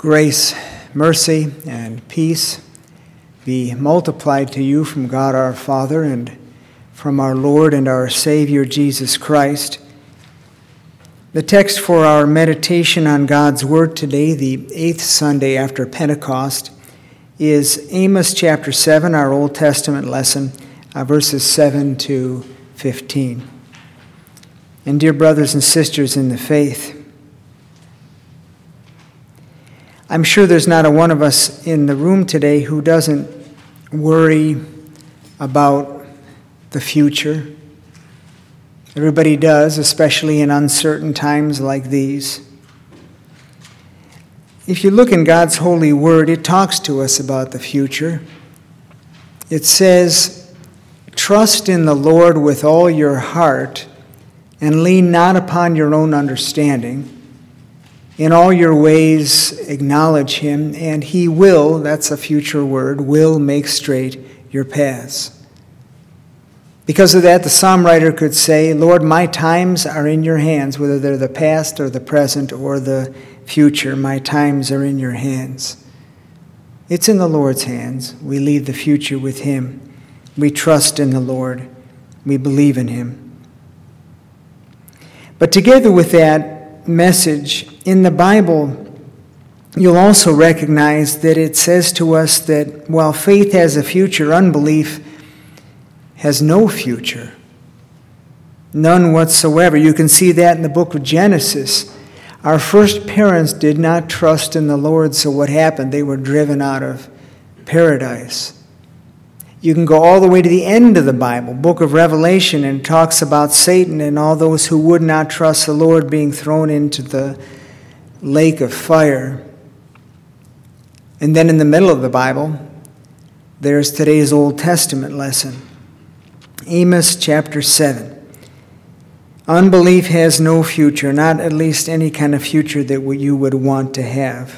Grace, mercy, and peace be multiplied to you from God our Father and from our Lord and our Savior Jesus Christ. The text for our meditation on God's Word today, the 8th Sunday after Pentecost, is Amos chapter 7, our Old Testament lesson, verses 7 to 15. And dear brothers and sisters in the faith, I'm sure there's not a one of us in the room today who doesn't worry about the future. Everybody does, especially in uncertain times like these. If you look in God's holy word, it talks to us about the future. It says, "Trust in the Lord with all your heart and lean not upon your own understanding. In all your ways acknowledge him, and he will," that's a future word, "will make straight your paths." Because of that, the psalm writer could say, "Lord, my times are in your hands," whether they're the past or the present or the future, my times are in your hands. It's in the Lord's hands. We leave the future with him. We trust in the Lord. We believe in him. But together with that message, in the Bible, you'll also recognize that it says to us that while faith has a future, unbelief has no future. None whatsoever. You can see that in the book of Genesis. Our first parents did not trust in the Lord, so what happened? They were driven out of paradise. You can go all the way to the end of the Bible, book of Revelation, and it talks about Satan and all those who would not trust the Lord being thrown into the lake of fire. And then in the middle of the Bible, there's today's Old Testament lesson. Amos chapter 7. Unbelief has no future, not at least any kind of future that you would want to have.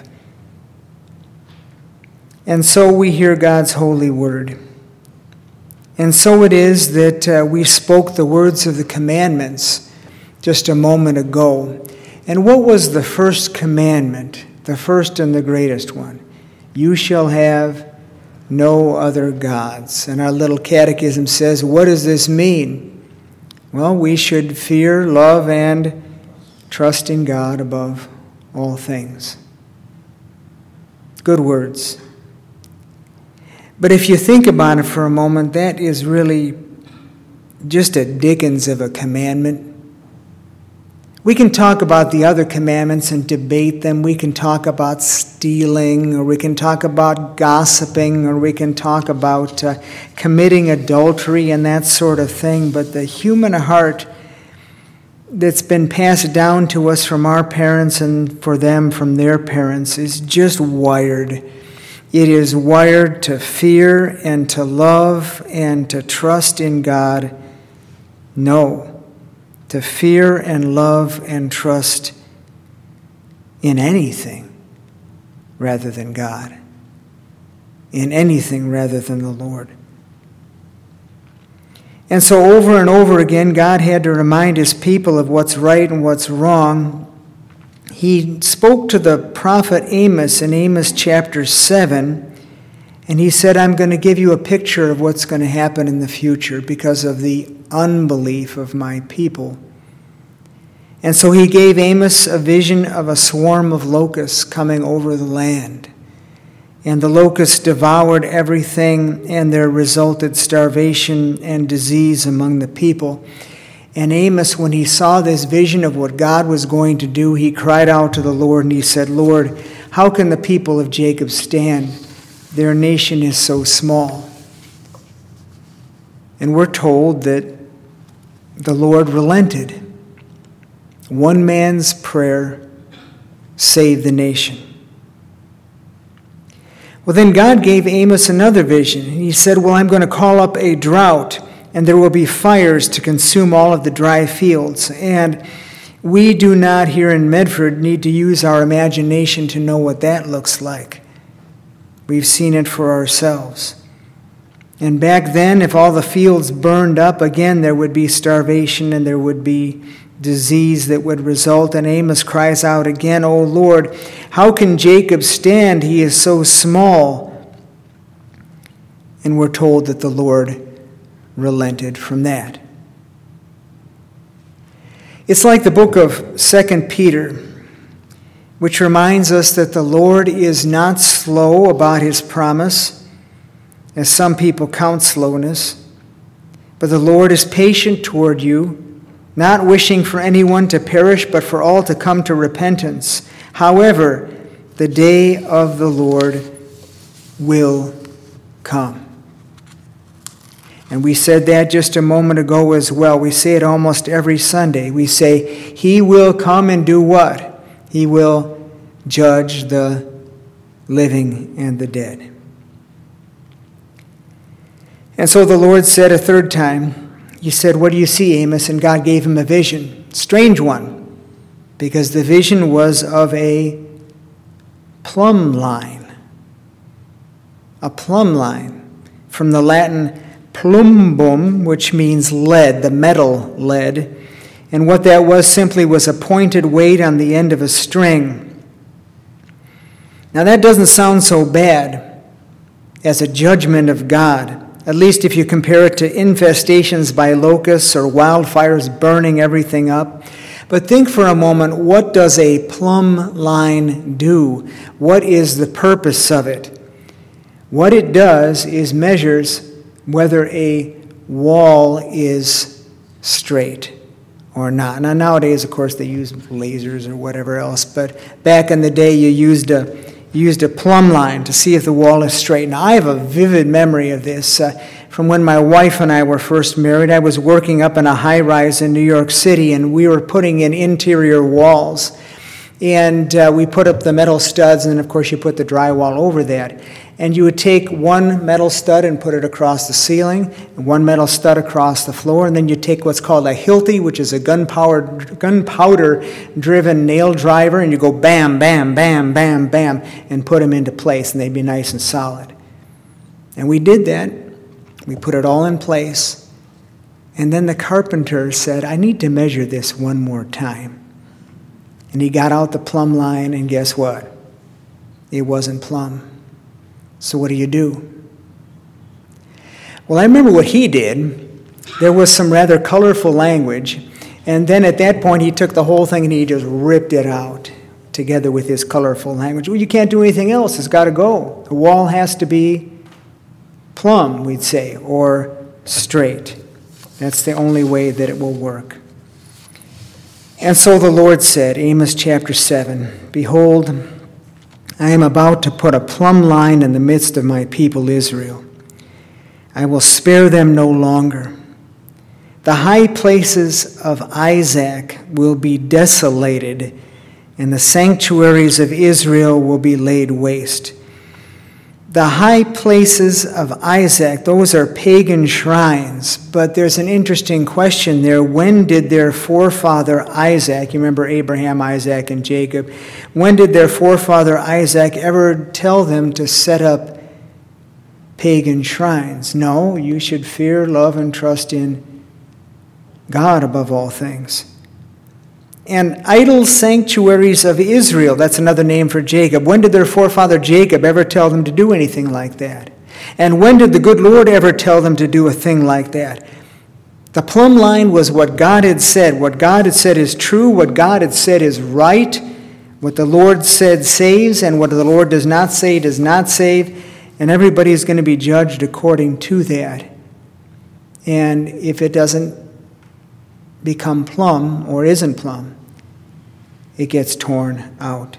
And so we hear God's holy word. And so it is that we spoke the words of the commandments just a moment ago. And what was the first commandment, the first and the greatest one? You shall have no other gods. And our little catechism says, what does this mean? Well, we should fear, love, and trust in God above all things. Good words. But if you think about it for a moment, that is really just a dickens of a commandment. We can talk about the other commandments and debate them. We can talk about stealing, or we can talk about gossiping, or we can talk about committing adultery and that sort of thing. But the human heart that's been passed down to us from our parents and for them from their parents is just wired. It is wired to fear and to love and to trust in God. No. To fear and love and trust in anything rather than God. In anything rather than the Lord. And so over and over again, God had to remind his people of what's right and what's wrong. He spoke to the prophet Amos in Amos chapter 7, and he said, I'm going to give you a picture of what's going to happen in the future because of the unbelief of my people. And so he gave Amos a vision of a swarm of locusts coming over the land. And the locusts devoured everything, and there resulted starvation and disease among the people. And Amos, when he saw this vision of what God was going to do, he cried out to the Lord and he said, Lord, how can the people of Jacob stand? Their nation is so small. And we're told that the Lord relented. One man's prayer saved the nation. Well, then God gave Amos another vision. He said, well, I'm going to call up a drought, and there will be fires to consume all of the dry fields. And we do not here in Medford need to use our imagination to know what that looks like. We've seen it for ourselves. And back then, if all the fields burned up, again, there would be starvation and there would be disease that would result. And Amos cries out again, "O Lord, How can Jacob stand? He is so small. And we're told that the Lord relented from that. It's like the book of 2 Peter, which reminds us that the Lord is not slow about his promise, as some people count slowness, but the Lord is patient toward you, not wishing for anyone to perish, but for all to come to repentance. However, the day of the Lord will come. And we said that just a moment ago as well. We say it almost every Sunday. We say, he will come and do what? He will judge the living and the dead. And so the Lord said a third time, he said, what do you see, Amos? And God gave him a vision, strange one, because the vision was of a plumb line. A plumb line, from the Latin plumbum, which means lead, the metal lead. And what that was simply was a pointed weight on the end of a string. Now that doesn't sound so bad as a judgment of God, at least if you compare it to infestations by locusts or wildfires burning everything up. But think for a moment, what does a plumb line do? What is the purpose of it? What it does is measures whether a wall is straight or not. Now nowadays, of course, they use lasers or whatever else, but back in the day you used a plumb line to see if the wall is straight. Now I have a vivid memory of this from when my wife and I were first married. I was working up in a high-rise in New York City, and we were putting in interior walls. And we put up the metal studs, and then of course you put the drywall over that. And you would take one metal stud and put it across the ceiling, and one metal stud across the floor, and then you take what's called a Hilti, which is a gunpowder-driven nail driver, and you go bam, bam, bam, bam, bam, and put them into place, and they'd be nice and solid. And we did that. We put it all in place. And then the carpenter said, I need to measure this one more time. And he got out the plumb line, and guess what? It wasn't plumb. So what do? Well, I remember what he did. There was some rather colorful language. And then at that point, he took the whole thing and he just ripped it out together with his colorful language. Well, you can't do anything else. It's got to go. The wall has to be plumb, we'd say, or straight. That's the only way that it will work. And so the Lord said, Amos chapter 7, Behold, I am about to put a plumb line in the midst of my people Israel. I will spare them no longer. The high places of Isaac will be desolated, and the sanctuaries of Israel will be laid waste. The high places of Isaac, those are pagan shrines, but there's an interesting question there. When did their forefather Isaac, you remember Abraham, Isaac, and Jacob, when did their forefather Isaac ever tell them to set up pagan shrines? No, you should fear, love, and trust in God above all things. And idol sanctuaries of Israel, that's another name for Jacob. When did their forefather Jacob ever tell them to do anything like that? And when did the good Lord ever tell them to do a thing like that? The plumb line was what God had said. What God had said is true. What God had said is right. What the Lord said saves, and what the Lord does not say does not save. And everybody is going to be judged according to that. And if it doesn't become plumb or isn't plumb, it gets torn out.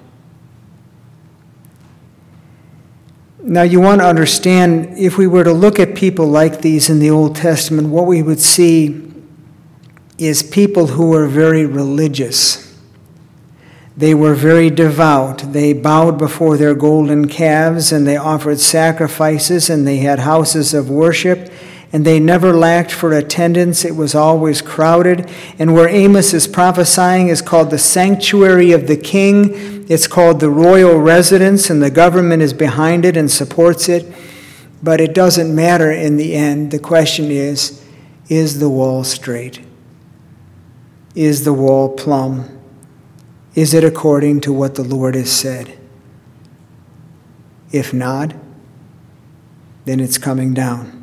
Now you want to understand, if we were to look at people like these in the Old Testament, what we would see is people who were very religious. They were very devout. They bowed before their golden calves, and they offered sacrifices, and they had houses of worship, and they never lacked for attendance. It was always crowded. And where Amos is prophesying is called the sanctuary of the king. It's called the royal residence, and the government is behind it and supports it. But it doesn't matter in the end. The question is the wall straight? Is the wall plumb? Is it according to what the Lord has said? If not, then it's coming down.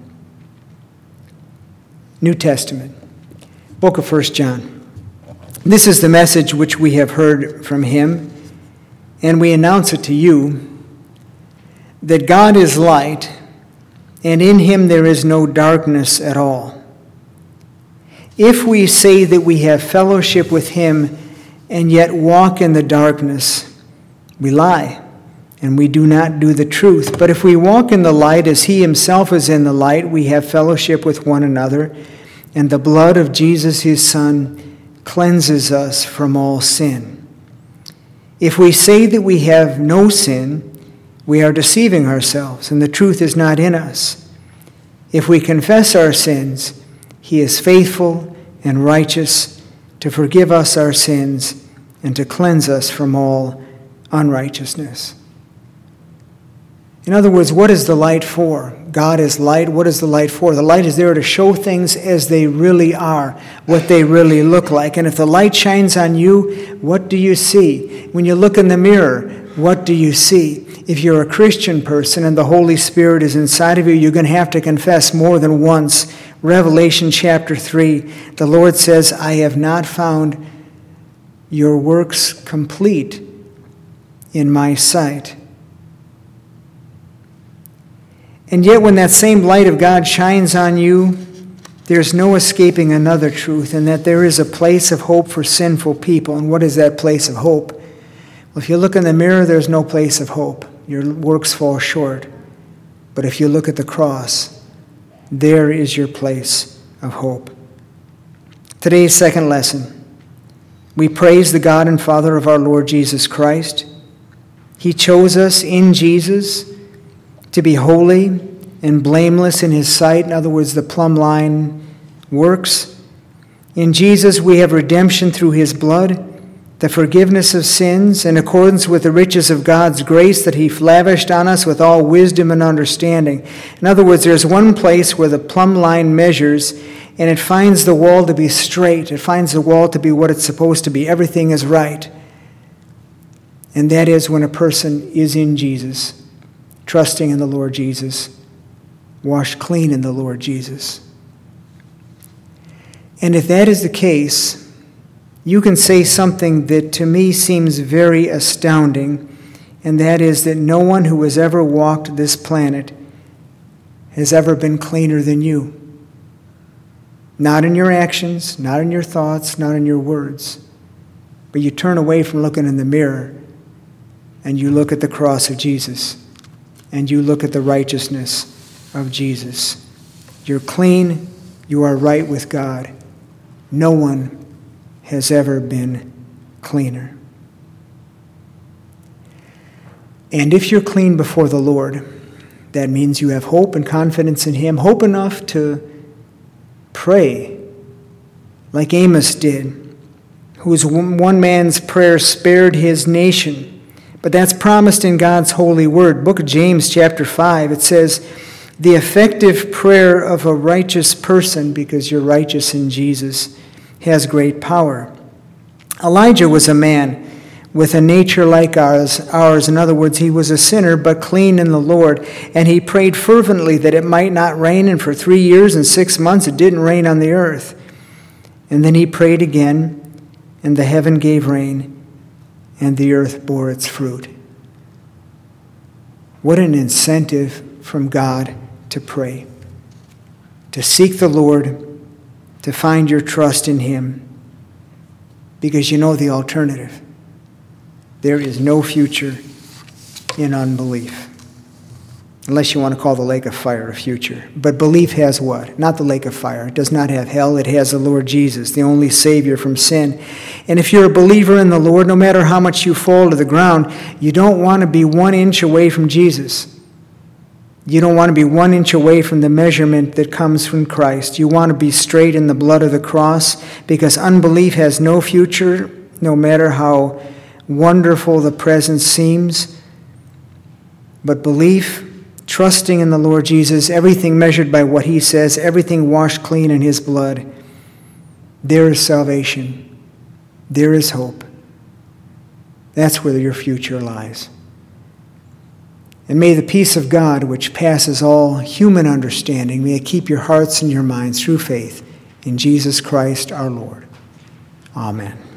New Testament, book of 1 John. This is the message which we have heard from him, and we announce it to you, that God is light, and in him there is no darkness at all. If we say that we have fellowship with him and yet walk in the darkness, we lie, and we do not do the truth. But if we walk in the light as he himself is in the light, we have fellowship with one another, and the blood of Jesus his Son cleanses us from all sin. If we say that we have no sin, we are deceiving ourselves, and the truth is not in us. If we confess our sins, he is faithful and righteous to forgive us our sins and to cleanse us from all unrighteousness. In other words, what is the light for? God is light. What is the light for? The light is there to show things as they really are, what they really look like. And if the light shines on you, what do you see? When you look in the mirror, what do you see? If you're a Christian person and the Holy Spirit is inside of you, you're going to have to confess more than once. Revelation chapter 3, the Lord says, I have not found your works complete in my sight. And yet when that same light of God shines on you, there's no escaping another truth, and that there is a place of hope for sinful people. And what is that place of hope? Well, if you look in the mirror, there's no place of hope. Your works fall short. But if you look at the cross, there is your place of hope. Today's second lesson. We praise the God and Father of our Lord Jesus Christ. He chose us in Jesus to be holy and blameless in his sight. In other words, the plumb line works. In Jesus we have redemption through his blood, the forgiveness of sins, in accordance with the riches of God's grace that he lavished on us with all wisdom and understanding. In other words, there's one place where the plumb line measures, and it finds the wall to be straight. It finds the wall to be what it's supposed to be. Everything is right. And that is when a person is in Jesus, trusting in the Lord Jesus, washed clean in the Lord Jesus. And if that is the case, you can say something that to me seems very astounding, and that is that no one who has ever walked this planet has ever been cleaner than you. Not in your actions, not in your thoughts, not in your words. But you turn away from looking in the mirror, and you look at the cross of Jesus, and you look at the righteousness of Jesus. You're clean, you are right with God. No one has ever been cleaner. And if you're clean before the Lord, that means you have hope and confidence in him, hope enough to pray like Amos did, whose one man's prayer spared his nation. But that's promised in God's holy word. Book of James chapter 5, it says, the effective prayer of a righteous person, because you're righteous in Jesus, has great power. Elijah was a man with a nature like ours. In other words, he was a sinner, but clean in the Lord. And he prayed fervently that it might not rain. And for 3 years and 6 months, it didn't rain on the earth. And then he prayed again, and the heaven gave rain, and the earth bore its fruit. What an incentive from God to pray, to seek the Lord, to find your trust in him, because you know the alternative. There is no future in unbelief, unless you want to call the lake of fire a future. But belief has what? Not the lake of fire. It does not have hell. It has the Lord Jesus, the only Savior from sin. And if you're a believer in the Lord, no matter how much you fall to the ground, you don't want to be 1 inch away from Jesus. You don't want to be 1 inch away from the measurement that comes from Christ. You want to be straight in the blood of the cross, because unbelief has no future, no matter how wonderful the present seems. But belief, trusting in the Lord Jesus, everything measured by what he says, everything washed clean in his blood, there is salvation. There is hope. That's where your future lies. And may the peace of God, which passes all human understanding, may it keep your hearts and your minds through faith in Jesus Christ our Lord. Amen.